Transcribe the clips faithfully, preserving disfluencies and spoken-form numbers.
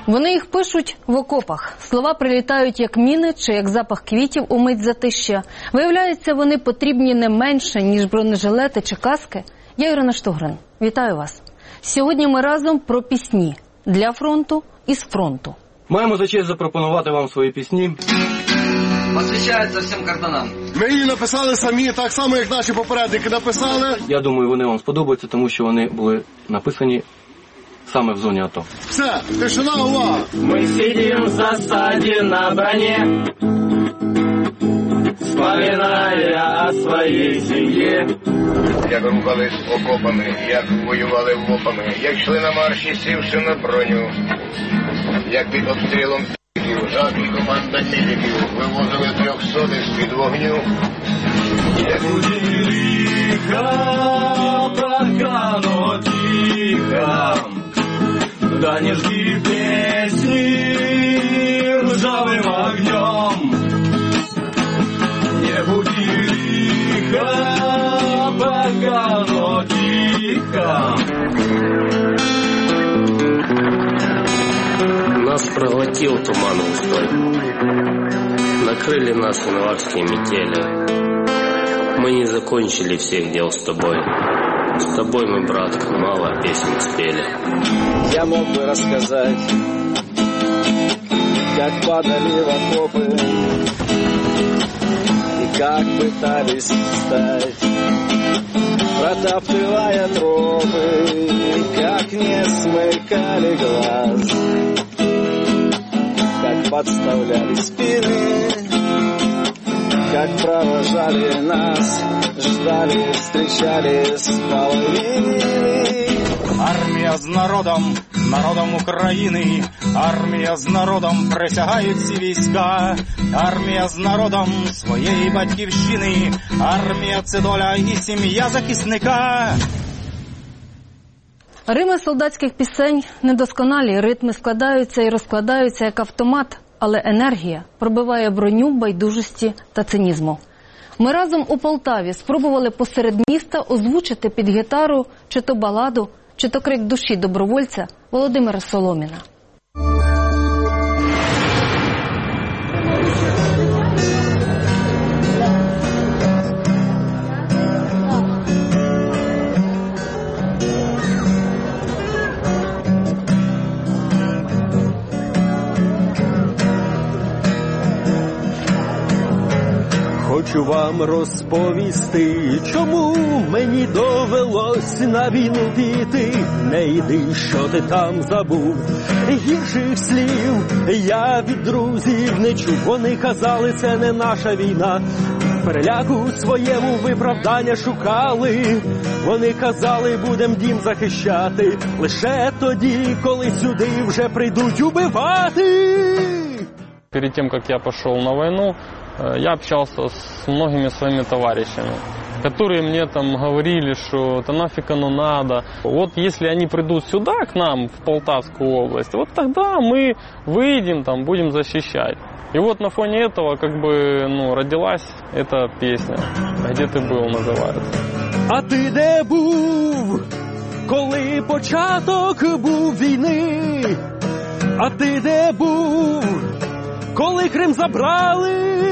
Вони їх пишуть в окопах. Слова прилітають як міни чи як запах квітів у мить затища. Виявляється, вони потрібні не менше, ніж бронежилети чи каски. Я Ірина Штогрин. Вітаю вас. Сьогодні ми разом про пісні для фронту і з фронту. Маємо за честь запропонувати вам свої пісні. Посвящається всім картанам. Ми її написали самі, так само, як наші попередники написали. Я думаю, вони вам сподобаються, тому що вони були написані саме в зоні АТО. Все, тишина, увага! Ми сидим в засаді на броні, вспоминая о своїй сім'ї. Як рухались окопами, як воювали вопами, як йшли на марші, сівши на броню, як під обстрілом пі***ків, жадні команда міліків, вивозили трьохсотих з-під вогню. Як тихо, пока, но тихо, да не жди песни ржавым огнем. Не буди лихо, пока, но тихо. Нас проглотил туман густой, накрыли нас январские метели. Мы не закончили всех дел с тобой. С тобой мы, братка, мало песен спели. Я мог бы рассказать, как падали в окопы и как пытались встать, протаптывая тропы, как не смыкали глаз, как подставляли спины, как провожали нас, ждали, встречали с половины. Армія з народом, народом України, армія з народом присягають всі війська, армія з народом своєї батьківщини, армія – це доля і сім'я захисника. Рими солдатських пісень недосконалі, ритми складаються і розкладаються як автомат, але енергія пробиває броню байдужості та цинізму. Ми разом у Полтаві спробували посеред міста озвучити під гітару чи то баладу, чи то крик душі добровольця Володимира Соломіна. Хочу вам розповісти, чому мені довелось на війну піти. Не йди, що ти там забув, гірших слів я від друзів не чув. Вони казали, це не наша війна, переляку своєму виправдання шукали. Вони казали, будем дім захищати, лише тоді, коли сюди вже прийдуть убивати. Перед тем, как я пошел на войну, я общался с многими своими товарищами, которые мне там говорили, что это нафиг оно надо. Вот если они придут сюда, к нам, в Полтавскую область, вот тогда мы выйдем, там, будем защищать. И вот на фоне этого, как бы, ну, родилась эта песня «Где ты был» называется. А ти де був, коли початок був війни? А ти де був, коли Крим забрали?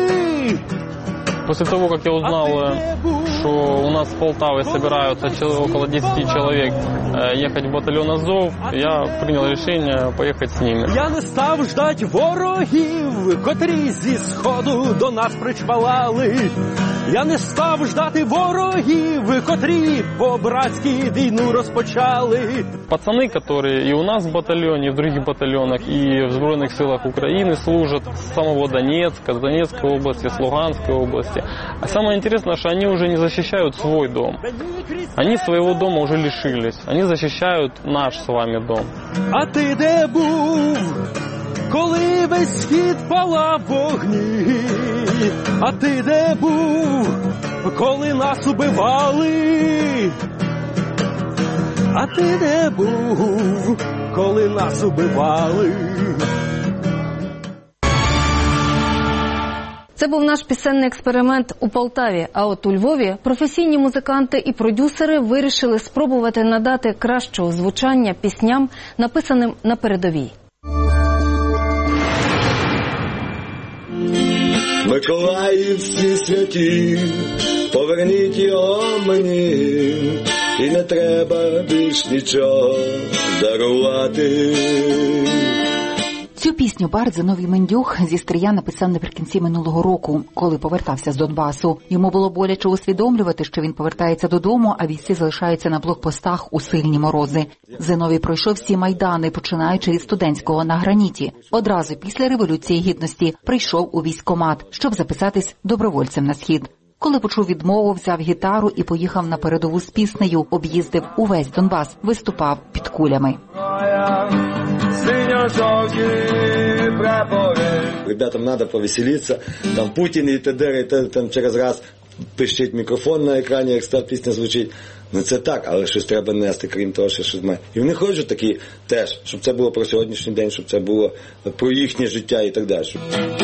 После того, как я узнал, что у нас в Полтаве собираются около десяти человек ехать в батальон Азов, я принял решение поехать с ними. Я не став ждать ворогів, котрі зі сходу до нас причвалали. Я не став ждати ворогів, котрі по-братськи війну розпочали. Пацаны, которые и у нас в батальоне, и в других батальонах, и в Збройных силах Украины служат с самого Донецка, с Донецкой области, с Луганской области. А самое интересное, что они уже не защищают свой дом. Они своего дома уже лишились. Они защищают наш с вами дом. А ти де був, коли весь схід палав вогні? А ти де був, коли нас убивали? А ти де був, коли нас убивали? Це був наш пісенний експеримент у Полтаві, а от у Львові професійні музиканти і продюсери вирішили спробувати надати кращого звучання пісням, написаним на передовій. Миколаїв всі святі, поверніть його мені, і не треба більш нічого дарувати. Цю пісню бард Зиновій Мендюх зі Стрия написав наприкінці минулого року, коли повертався з Донбасу. Йому було боляче усвідомлювати, що він повертається додому, а бійці залишаються на блокпостах у сильні морози. Зиновій пройшов всі майдани, починаючи від студентського на Граніті. Одразу після Революції Гідності прийшов у військкомат, щоб записатись добровольцем на Схід. Коли почув відмову, взяв гітару і поїхав на передову з піснею, об'їздив увесь Донбас, виступав під кулями. Ребятам треба повеселитися, там Путін і т.д. і там через раз пищить мікрофон на екрані, як та пісня звучить. Ну це так, але щось треба нести, крім того, що щось має. І вони хочуть такі теж, щоб це було про сьогоднішній день, щоб це було про їхнє життя і так далі.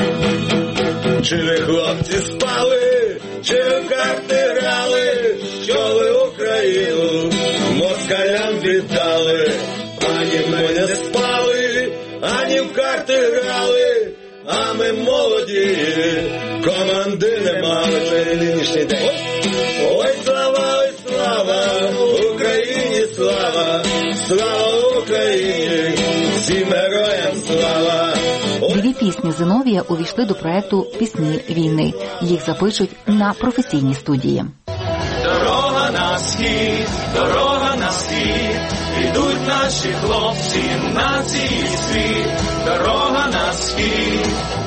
Чи ви, хлопці, спали, чи в карти грали, що ви Україну москалям віддали? Ані ми не спали, ані в карти грали, а ми молоді, команди не мали. Це нинішній день. Ой, слава, ой, слава, Україні слава, слава Україні, всім героям слава. Дві пісні Зиновія увійшли до проекту «Пісні війни». Їх запишуть на професійній студії. Дорога на схід, дорога на схід, ідуть наші хлопці, нації світ. Дорога на схід,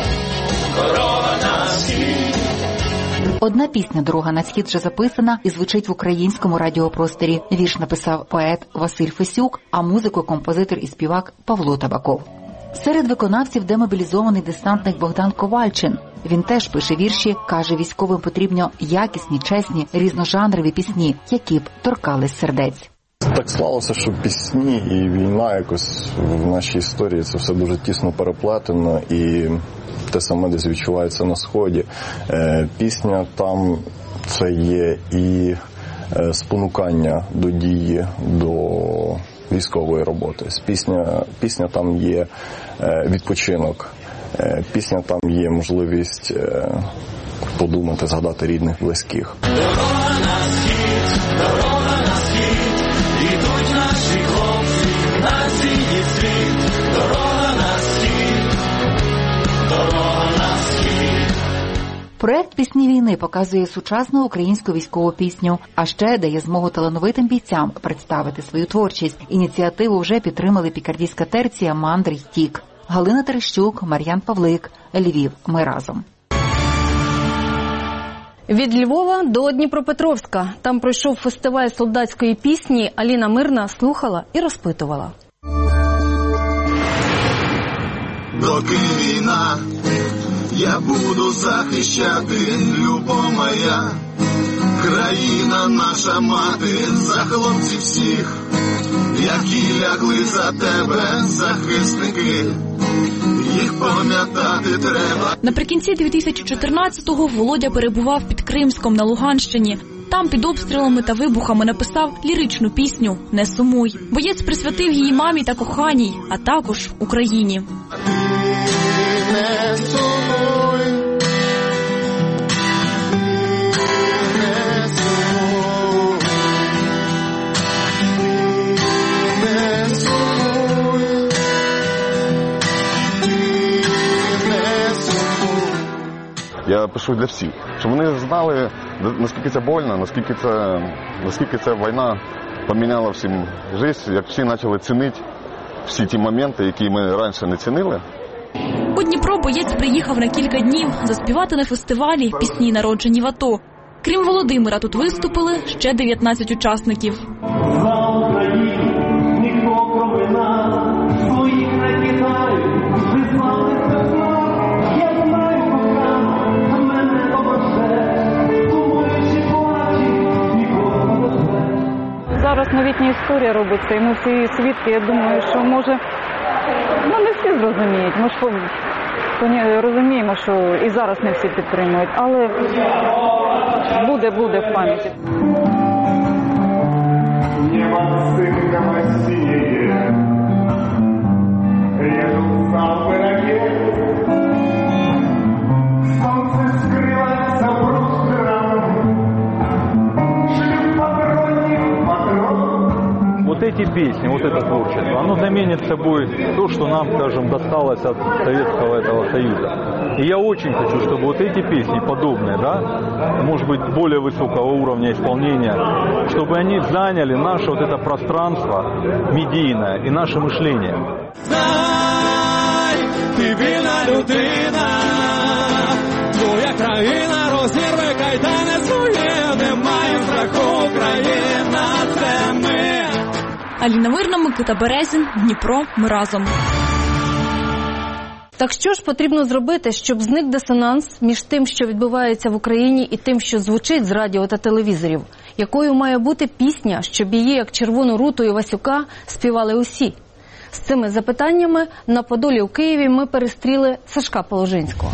дорога на схід. Одна пісня «Дорога на схід» вже записана і звучить в українському радіопросторі. Вірш написав поет Василь Фесюк, а музику – композитор і співак Павло Табаков. Серед виконавців демобілізований десантник Богдан Ковальчин. Він теж пише вірші, каже, військовим потрібно якісні, чесні, різножанрові пісні, які б торкались сердець. Так склалося, що пісні і війна якось в нашій історії це все дуже тісно переплетено, і те саме десь відчувається на Сході. Пісня там це є і спонукання до дії, до військової роботи. Пісня, пісня там є відпочинок, пісня там є можливість подумати, згадати рідних, близьких. Дорога на схід, дорога на схід, ідуть наші хлопці, нації світ. Дорога на схід, дорога на схід. Проект «Пісні війни» показує сучасну українську військову пісню, а ще дає змогу талановитим бійцям представити свою творчість. Ініціативу вже підтримали пікардійська терція, Мандр й Тік. Галина Терещук, Мар'ян Павлик, Львів. Ми разом. Від Львова до Дніпропетровська. Там пройшов фестиваль солдатської пісні. Аліна Мирна слухала і розпитувала. Доки війна, я буду захищати, любов моя, країна наша мати, за хлопців всіх, які лягли за тебе, захисники, їх пам'ятати треба. Наприкінці дві тисячі чотирнадцятого Володя перебував під Кримськом на Луганщині. Там під обстрілами та вибухами написав ліричну пісню «Не сумуй». Боєць присвятив її мамі та коханій, а також Україні. Не сумуй, не сумуй, не сумуй, не сумуй. Я пишу для всіх, щоб вони знали, наскільки це больно, наскільки це, наскільки ця війна поміняла всім життя, як всі почали цінити всі ті моменти, які ми раніше не цінили. У Дніпро боєць приїхав на кілька днів заспівати на фестивалі пісні, народжені в АТО. Крім Володимира, тут виступили ще дев'ятнадцять учасників. За Україну ніхто кроме нас, своїх не кидають, визвалися з нас. Я знаю, кохана, мене поможе, сумуючи плачі, нікого не буде. Зараз новітня історія робиться, і ми всі свідки, я думаю, що може... Ну, не всі зрозуміють. Ми ж розуміємо, що і зараз не всі підтримують, але буде, буде в пам'яті. Небо синком осіє, режуть салви ракет, сонце вот эти песни, вот это творчество, оно заменит собой то, что нам, скажем, досталось от Советского этого Союза. И я очень хочу, чтобы вот эти песни подобные, да, может быть, более высокого уровня исполнения, чтобы они заняли наше вот это пространство медийное и наше мышление. Знай, ти вільна людина, твоя країна розірве кайдани своє, немає страху, Україна – це ми. Аліна Вирна, Микита Березін, Дніпро, ми разом. Так що ж потрібно зробити, щоб зник дисонанс між тим, що відбувається в Україні, і тим, що звучить з радіо та телевізорів? Якою має бути пісня, щоб її, як Червону руту і Васюка, співали усі? З цими запитаннями на Подолі у Києві ми перестріли Сашка Положинського.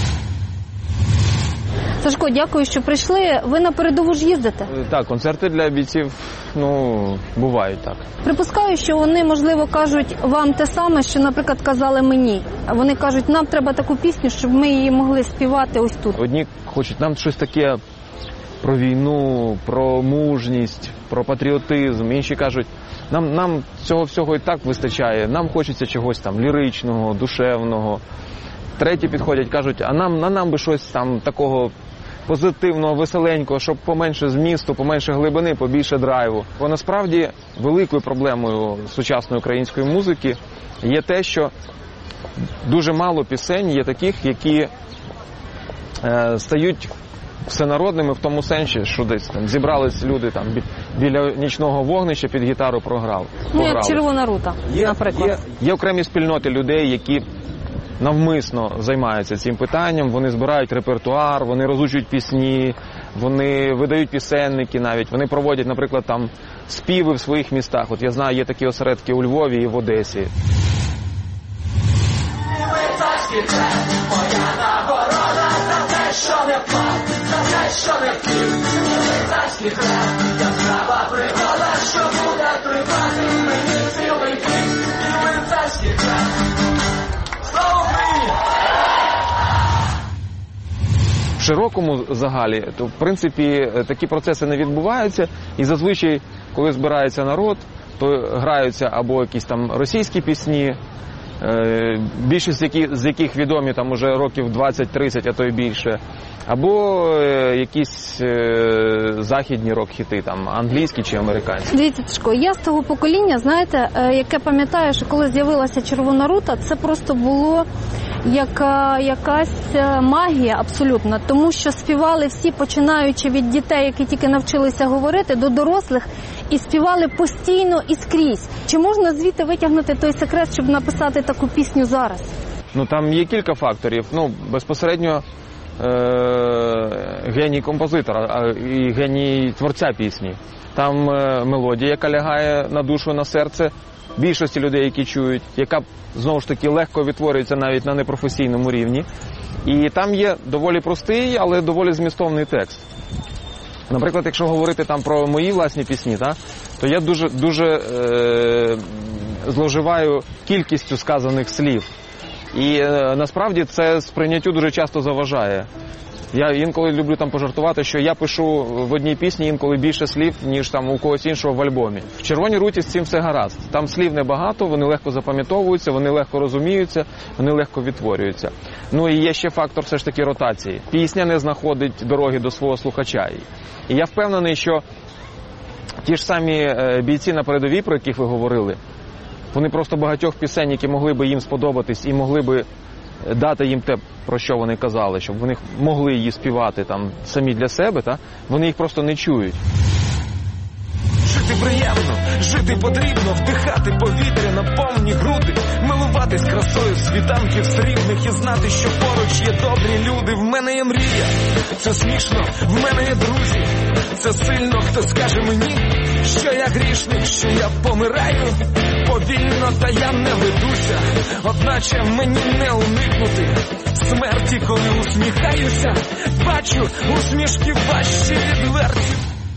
Сашко, дякую, що прийшли. Ви на передову ж їздите? Так, концерти для бійців, ну, бувають так. Припускаю, що вони, можливо, кажуть вам те саме, що, наприклад, казали мені. Вони кажуть, нам треба таку пісню, щоб ми її могли співати ось тут. Одні хочуть нам щось таке про війну, про мужність, про патріотизм. Інші кажуть, нам, нам цього всього і так вистачає, нам хочеться чогось там ліричного, душевного. Треті підходять, кажуть, а нам, а нам би щось там такого позитивного, веселенького, щоб поменше змісту, поменше глибини, побільше драйву. Бо насправді великою проблемою сучасної української музики є те, що дуже мало пісень є таких, які е, стають всенародними в тому сенсі, що десь там зібрались люди там біля нічного вогнища під гітару програв. Ну, як Червона рута, є, наприклад. Є, є окремі спільноти людей, які навмисно займаються цим питанням, вони збирають репертуар, вони розучують пісні, вони видають пісенники навіть, вони проводять, наприклад, там співи в своїх містах. От я знаю, є такі осередки у Львові і в Одесі. Моя нагорода за те, що не впав, за те, що не втік. Царський хлеб, яскрава пригода, що буде тривати мені цілий вік. І царський хлеб. Слава Україні! В широкому загалі, то, в принципі, такі процеси не відбуваються. І зазвичай, коли збирається народ, то граються або якісь там російські пісні, більшість з яких, з яких відомі там уже років двадцять-тридцять, а то й більше, або якісь е, західні рок-хіти, там, англійські чи американські. Дивіться, Тишко, я з того покоління, знаєте, яке пам'ятаю, що коли з'явилася Червона рута, це просто було як якась магія абсолютна, тому що співали всі, починаючи від дітей, які тільки навчилися говорити, до дорослих, і співали постійно і скрізь. Чи можна звідти витягнути той секрет, щоб написати таку пісню зараз? Ну, там є кілька факторів. Ну, безпосередньо е- геній композитора і геній творця пісні. Там е- мелодія, яка лягає на душу, на серце більшості людей, які чують, яка, знову ж таки, легко відтворюється навіть на непрофесійному рівні. І там є доволі простий, але доволі змістовний текст. Наприклад, якщо говорити там про мої власні пісні, та, то я дуже, дуже е, зловживаю кількістю сказаних слів. І е, насправді це сприйняттю дуже часто заважає. Я інколи люблю там пожартувати, що я пишу в одній пісні інколи більше слів, ніж там у когось іншого в альбомі. В Червоній руті з цим все гаразд. Там слів небагато, вони легко запам'ятовуються, вони легко розуміються, вони легко відтворюються. Ну і є ще фактор все ж таки ротації. Пісня не знаходить дороги до свого слухача. І я впевнений, що ті ж самі бійці на передовій, про яких ви говорили, вони просто багатьох пісень, які могли би їм сподобатись і могли би дати їм те, про що вони казали, щоб вони могли її співати там самі для себе, та? Вони їх просто не чують. Жити приємно, жити потрібно, вдихати повітря на повні груди, милуватись красою світанків срібних і знати, що поруч є добрі люди. В мене є мрія, це смішно, в мене є друзі, це сильно, хто скаже мені, що я грішник, що я помираю повільно, та я не ведуся, одначе мені не уникнути смерті, коли усміхаюся, бачу усмішки ваші відверті.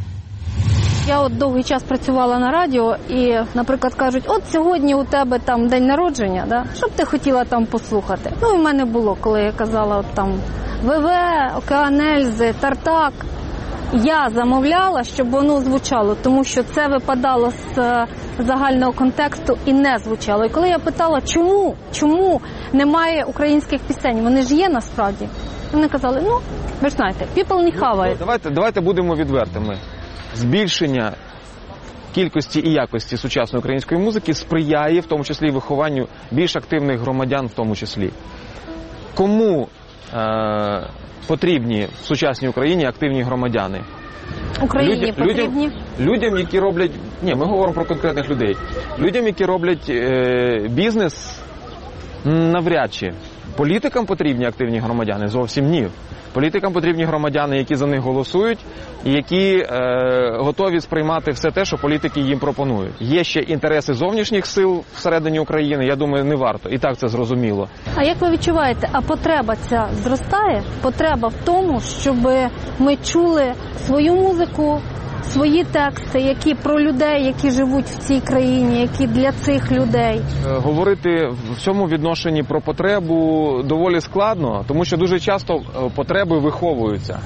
Я от довгий час працювала на радіо і, наприклад, кажуть, от сьогодні у тебе там день народження, да? Що б ти хотіла там послухати? Ну, і в мене було, коли я казала, от там ВВ, Океан Ельзи, Тартак. я замовляла, щоб воно звучало, тому що це випадало з е, загального контексту і не звучало. І коли я питала, чому, чому немає українських пісень, вони ж є насправді, вони казали, ну, ви ж знаєте, people не хавають. Давайте, давайте будемо відвертими. Збільшення кількості і якості сучасної української музики сприяє, в тому числі, вихованню більш активних громадян в тому числі. Кому е, потрібні в сучасній Україні активні громадяни? Україні Людям, потрібні? Людям, людям, які роблять... Ні, ми говоримо про конкретних людей. Людям, які роблять е, бізнес, навряд чи. Політикам потрібні активні громадяни? Зовсім ні. Політикам потрібні громадяни, які за них голосують і які е, готові сприймати все те, що політики їм пропонують. Є ще інтереси зовнішніх сил всередині України, я думаю, не варто. І так це зрозуміло. А як ви відчуваєте, а потреба ця зростає? Потреба в тому, щоб ми чули свою музику, свої тексти, які про людей, які живуть в цій країні, які для цих людей. Говорити в цьому відношенні про потребу доволі складно, тому що дуже часто потреби виховуються.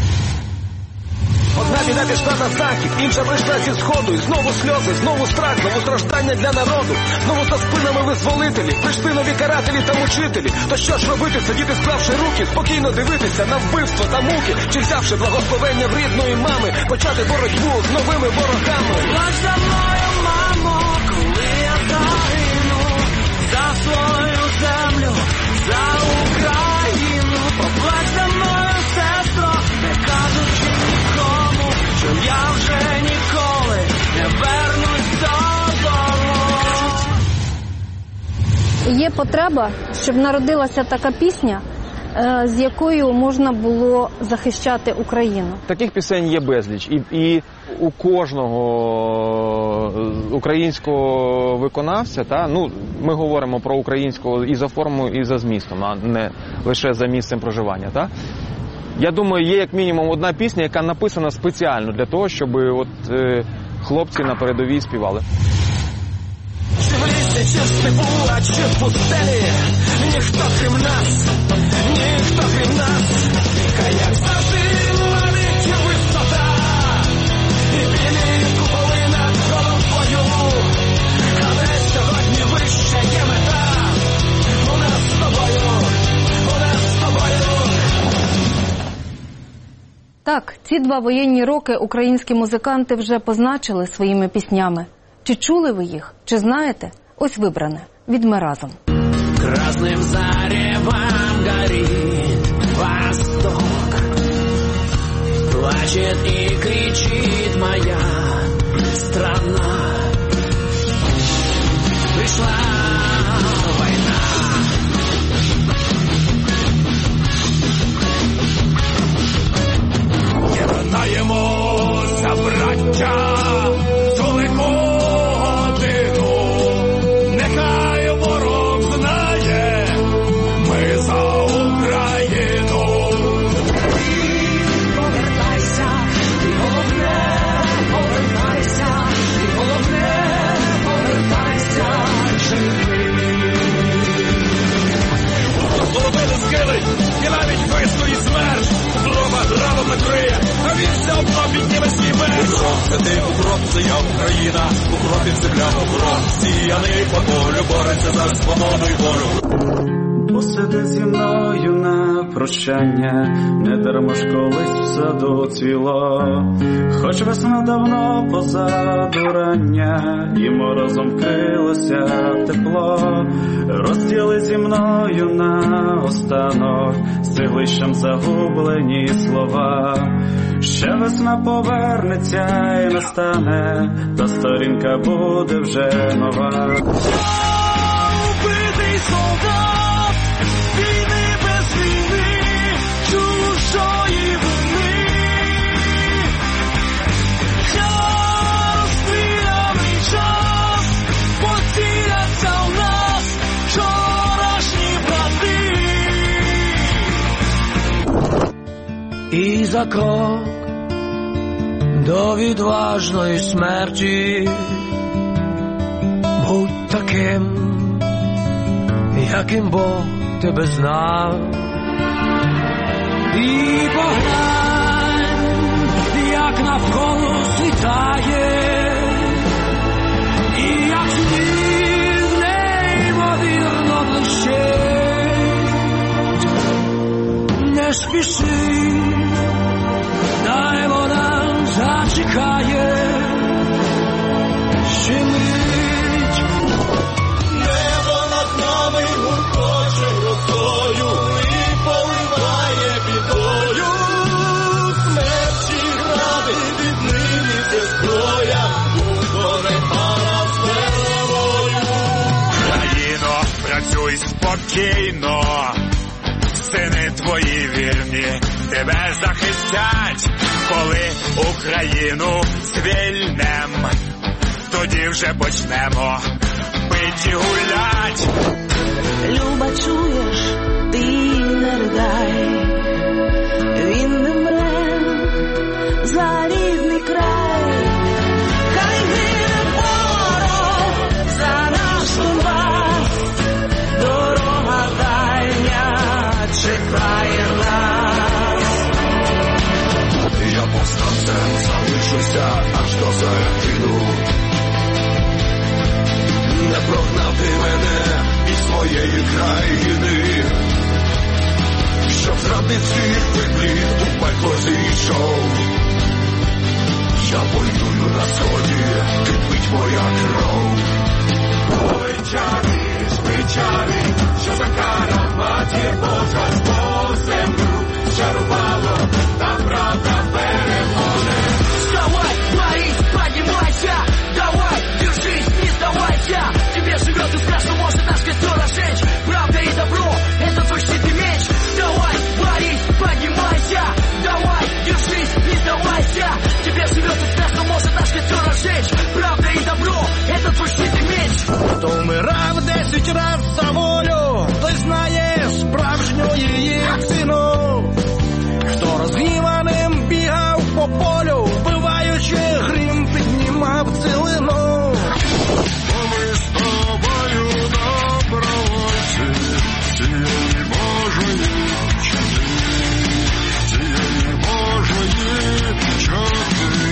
Одна біда пішла на захід, інша прийшла зі сходу. І знову сльози, знову страх, знову страждання для народу. Знову за спинами визволителі, прийшли нові карателі та мучителі. То що ж робити, сидіти склавши руки, спокійно дивитися на вбивство та муки? Чи взявши благословення в рідної мами, почати боротьбу з новими ворогами? Плач за мною, мамо, коли я загину, за свою землю, за Україну. Поплач за мною, сестро, не кажучи нікому, що я вже ніколи не вернусь додому. Є потреба, щоб народилася така пісня, з якою можна було захищати Україну. Таких пісень є безліч. І, і у кожного українського виконавця, та, ну, ми говоримо про українського і за формою, і за змістом, а не лише за місцем проживання. Та? Я думаю, є як мінімум одна пісня, яка написана спеціально для того, щоб от, е, хлопці на передовій співали. Чи в лісі, чи в степу, а чи в пустелі, ніхто крім нас, ніхто крім нас, як завжди ловить висота, і білі куполи над головою, але сьогодні вище є мета, у нас з тобою, у нас з тобою. Так, ці два воєнні роки українські музиканти вже позначили своїми піснями. Чи чули ви їх? Чи знаєте? Ось вибране. Від «Ми разом». Красным заревом горит восток, плачет и кричит моя страна. Пришла война. Єднаємося, браття, і навіть вистоїть смерть, злоба граном накриє, а він все одно підніме свій меч. Укроп, це ти, укроп, це я Україна, укропів земля, укроп, сіяний по полю, бореться за свободу й волю. Посиди зі мною на прощання, не дарма ж колись в саду цвіло, хоч весна давно позаду рання, і морозом вкрилося тепло. Розділи зі мною на останок, з цеглищем загублені слова. Ще весна повернеться і настане, та сторінка буде вже нова. Убитий солдат, війни без війни, чужої вини. Розстріляний час, поціляться в нас вчорашні брати. І за крок до відважної смерті будь таким, яким Бог тебе знав. І поглянь, як навколо світає, і як сніг неймовірно блищить. Не спіши, дай вона зачекає ще мить. Небо над нами гуркоче росою і поливає бідою. Смерті гради віднині це зброя, укореня з перемогою. Країно, працюй спокійно, сини твої вірні тебе захистять. Коли Україну звільнем, тоді вже почнемо пить і гулять. Люба, чуєш, ти не ридай, він не мре за рідний край. Хай гине ворог за наш Донбас, дорога дальня чекає нас. Я повстанцем залишуся аж до загину. Не прогнав ти мене із своєї країни, щоб зрадницьких приплід у пекло зійшов. Я воюю на сході, кипить моя кров. Печалі, печалі, що за кара матір Божа по землю чарувало, та правда переможе. Вставай, Борис, поднимайся, давай, держись, не сдавайся. Тебе живет и страшно может наш костер разжечь. Правда и добро, это твой щит и меч. Вставай, Борис, поднимайся, давай, держись, не сдавайся. Тебе живет и страшно может наш костер разжечь. Правда и добро, это твой щит и меч. Хто вмирав десять раз за волю, той знає справжню її ціну. Хто розгніваним бігав по полю, вбиваючи грім, піднімав цілину. Ми з тобою добровольці цієї Божої чути, цієї Божої чути.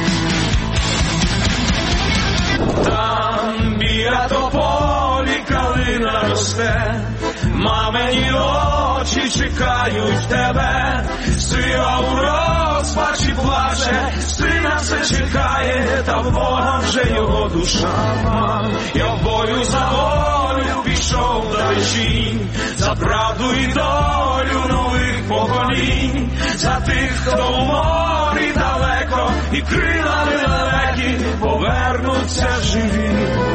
Там біля тополі калина росте, мамині очі чекають тебе. Сила у розпачі плаче, сина все чекає, та в Бога вже його душа. Я в бою за волю пішов далечі, за правду і долю нових поколінь, за тих, хто в морі далеко, і крилами далекі повернуться живі.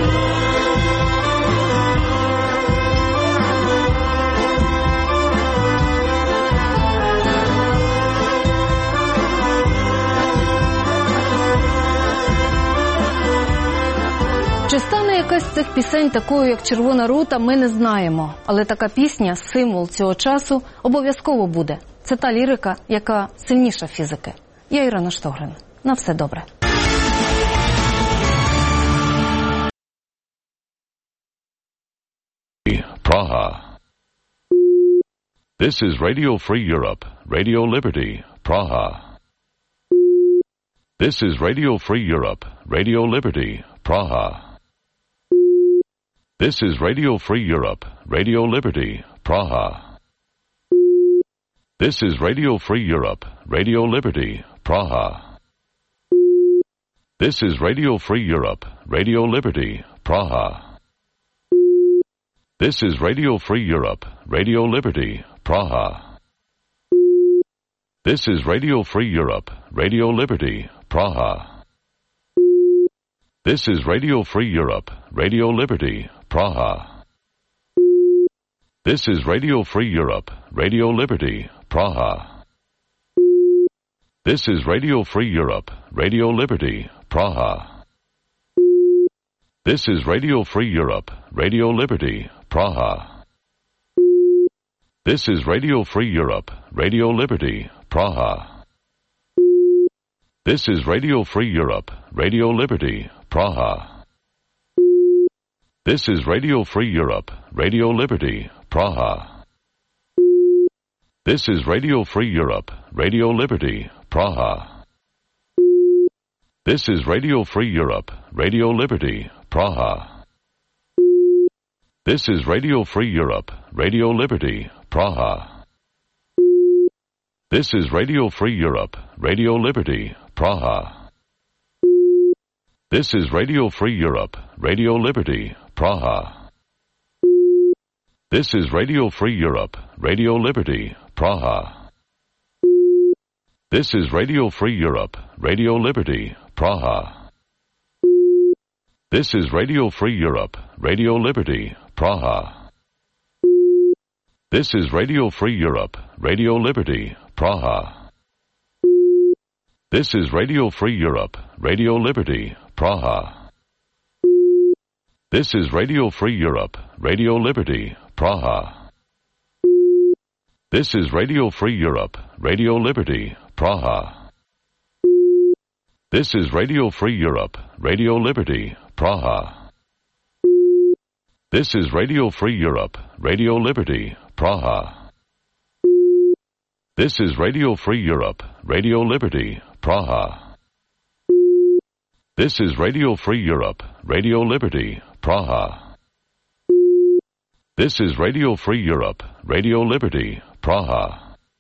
Чи стане якась з цих пісень такою, як «Червона рута», ми не знаємо. Але така пісня, символ цього часу, обов'язково буде. Це та лірика, яка сильніша фізики. Я Ірина Штогрин. На все добре. Praha. This is Radio Free Europe, Radio Liberty, Praha. This is Radio Free Europe, Radio Liberty, Praha. This is Radio Free Europe, Radio Liberty, Praha. This is Radio Free Europe, Radio Liberty, Praha. This is Radio Free Europe, Radio Liberty, Praha. This is Radio Free Europe, Radio Liberty, Praha. This is Radio Free Europe, Radio Liberty, Praha. This is Radio Free Europe, Radio Liberty, Praha. This is Radio Free Europe, Radio Liberty, Praha. This is Radio Free Europe, Radio Liberty, Praha. This is Radio Free Europe, Radio Liberty, Praha. This is Radio Free Europe, Radio Liberty, Praha. This is Radio Free Europe, Radio Liberty, Praha. This is Radio Free Europe, Radio Liberty, Praha. This is Radio Free Europe, Radio Liberty, Praha. This is Radio Free Europe, Radio Liberty, Praha. This is Radio Free Europe, Radio Liberty, Praha. This is Radio Free Europe, Radio Liberty, Praha. This is Radio Free Europe, Radio Liberty, Praha. This is Radio Free Europe, Radio Liberty, Praha. This is Radio Free Europe, Radio Liberty, Praha. This is Radio Free Europe, Radio Liberty, Praha. This is Radio Free Europe, Radio Liberty, Praha. This is Radio Free Europe, Radio Liberty, Praha. This is Radio Free Europe, Radio Liberty, Praha. This is Radio Free Europe, Radio Liberty, Praha. This is Radio Free Europe, Radio Liberty, Praha. This is Radio Free Europe, Radio Liberty, Praha. This is Radio Free Europe, Radio Liberty, Praha. This is Radio Free Europe, Radio Liberty, Praha. This is Radio Free Europe, Radio Liberty, Praha.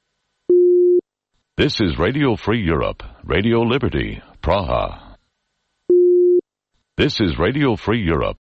This is Radio Free Europe, Radio Liberty, Praha. This is Radio Free Europe,